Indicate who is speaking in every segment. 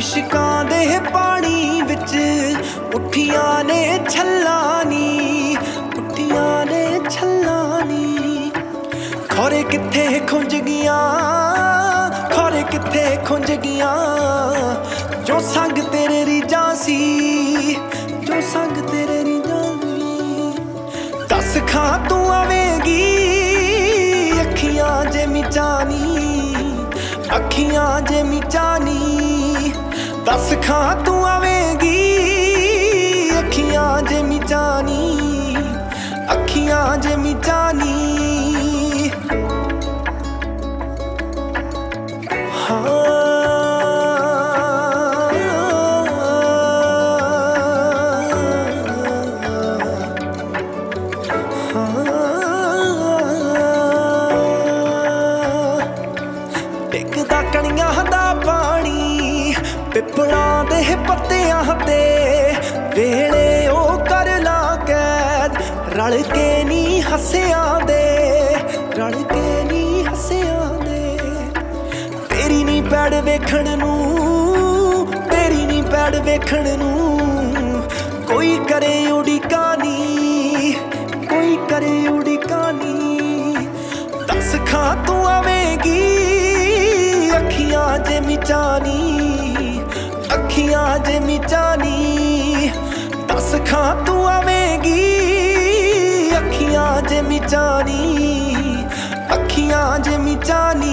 Speaker 1: इश्कां दे पानी विच उठियां ने छल्लां नी, उठियां ने छल्लां नी। खौरे कित्थे खुंज गियां, खौरे कित्थे खुंज गियां, जो संग तेरे रीझां सी, जो संग तेरे रीझां सी। दस खां तू आवेगी अखियां जे मिचानी, अखियां जे मिचानी। दस खां तू आवेगी अखियां जे मिचानी, अखियां जे मिचानी। टिकदा कणियां दा पानी पिपलां दे पत्तियां ते, वेले ओ कर ला कैद रल के नी हसियां दे, रल के नी हसियां दे। तेरी नी पैड़ वेखण नूं, तेरी नी पैड़ वेखण नूं, कोई करे उड़ीका नी, कोई करे उड़ीका नी। दस खां तू आवेगी अखियां जे मिचानी, अखियां जे मिचानी। दस खां तू आवेगी अखियां जे मिचानी, अखियां जे मिचानी।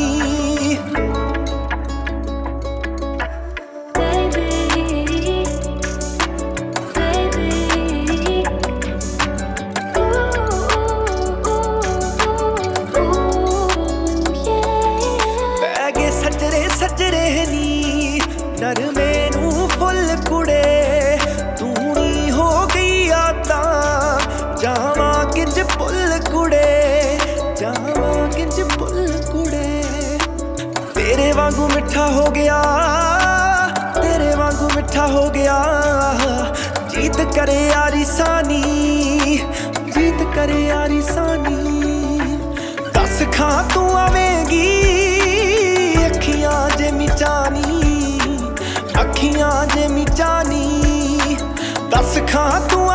Speaker 1: सजरे नी नरमे नूं फुल कुड़े, तू नी हो गई आता जावां किंज पुल कुड़े, जावां किंज पुल कुड़े। तेरे वांगू मिठा हो गया, तेरे वांगू मिठा हो गया, जीत करे यारी सानी, जीत करे यारी सानी। दस खां तू आवेगी अखियां जे मिचानी, अखियां जे मिचानी। दस खां तू